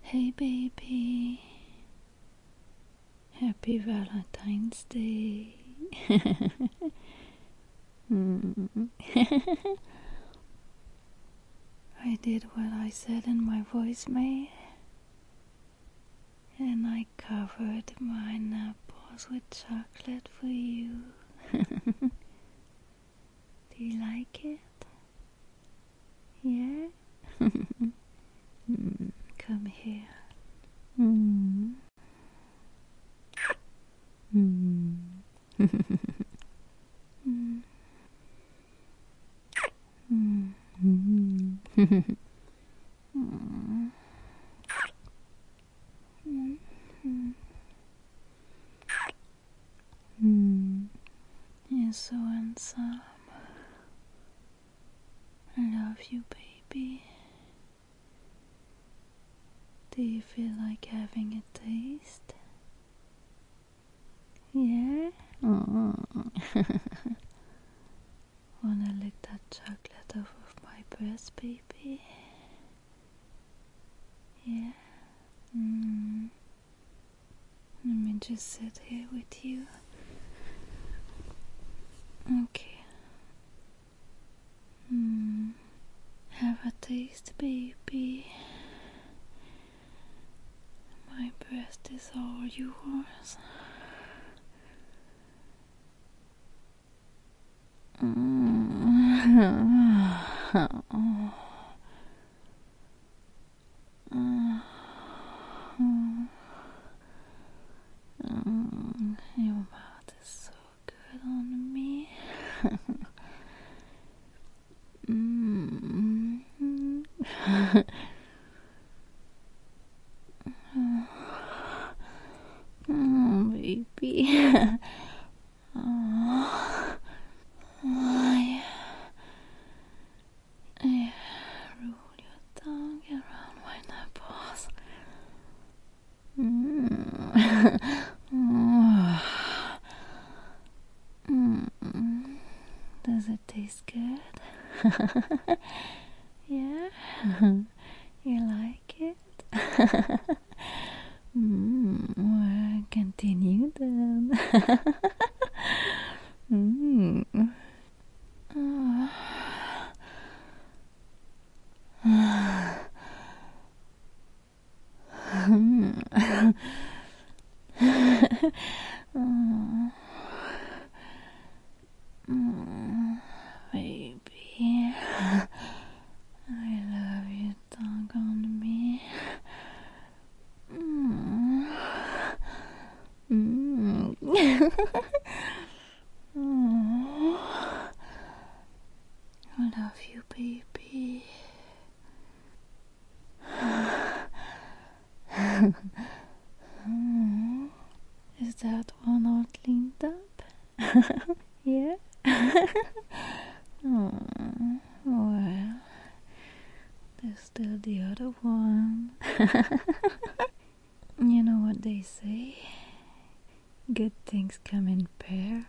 Hey baby, happy Valentine's Day. I did what I said in my voicemail, and I covered my nipples with chocolate for you. Do you like it? Yeah? Come here. You're so handsome. I love you, baby. Do you feel like having a taste? Yeah? Wanna lick that chocolate off of my breast, baby? Yeah? Let me just sit here with you. Okay. Have a taste, baby. My breast is all yours. Your mouth is so good on me. Baby. Yeah, roll your tongue around my nipples. Does it taste good? Yeah? You like it? Well, continue then. Baby, I love your tongue on me. I love you, baby. Is that one all cleaned up? Yeah? Well, there's still the other one. You know what they say? Good things come in pair.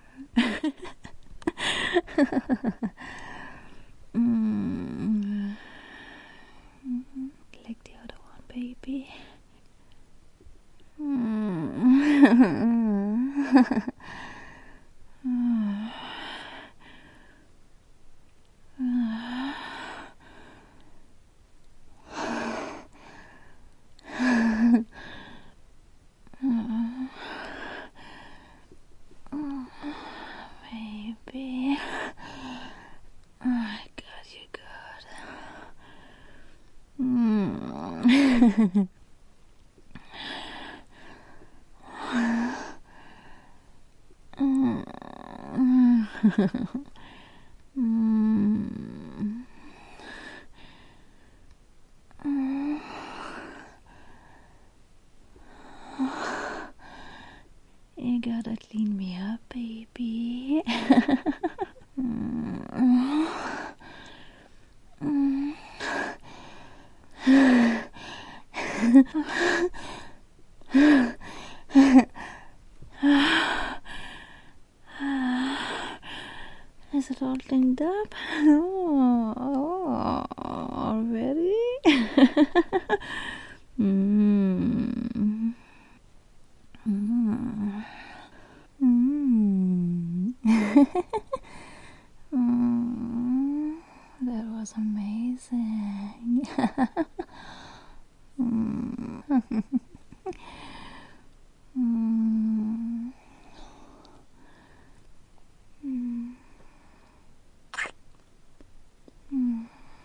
Like the other one, baby. Baby, I got you good. You gotta clean me up, baby. Is it all cleaned up? Oh, already? Mm. Mm. Mm.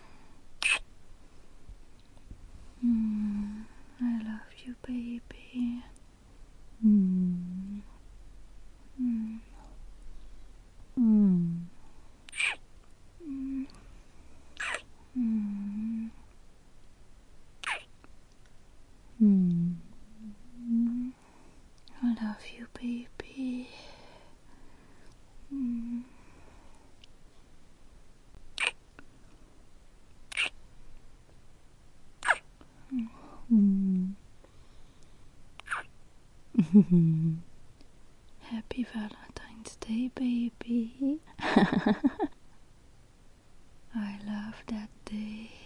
Mm. I love you, baby. Mm. Mm. Mm. Mm. Mm. Mm. I love you, baby. Mm. Mm. Happy Valentine's Day, baby. I love that day.